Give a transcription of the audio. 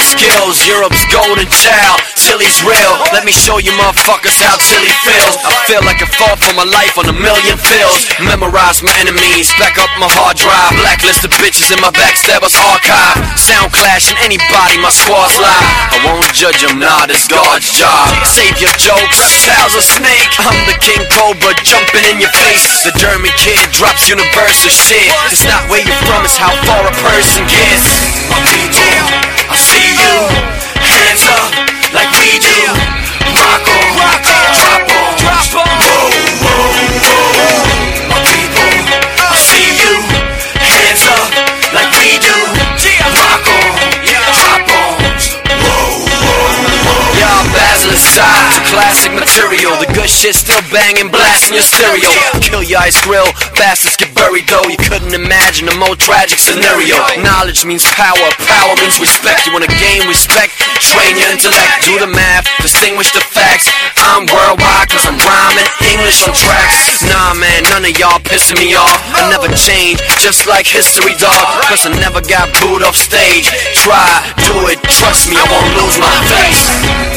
skills. Europe's golden child, Chili's real. Let me show you motherfuckers how Chili feels. I feel like I fought for my life on a million fields. Memorize my enemies, back up my hard drive. Blacklist the bitches in my backstabbers archive. Sound clashing, anybody, my squad's live. I won't judge them, nah, this God's job. Save your jokes, reptiles a snake. I'm the King Cobra jumping in your face. The German kid drops universal shit. It's not where you're from, it's how far a person gets. My people, I see you. Hands up like we do. Rock on, drop on, whoa, whoa, whoa. My people, I see you. Hands up like we do. Rock on, drop on, whoa, whoa, whoa. Y'all Basil aside, it's classic material. The good shit still banging, blasting your stereo. Kill your ice grill, bastards get buried though. You couldn't imagine a more tragic scenario. Knowledge means power, power means respect. You wanna gain respect, train your intellect. Do the math, distinguish the facts. I'm worldwide cause I'm rhyming English on tracks. Nah man, none of y'all pissing me off. I never change, just like history dog. Plus I never got booed off stage. Try, do it, trust me, I won't lose my face.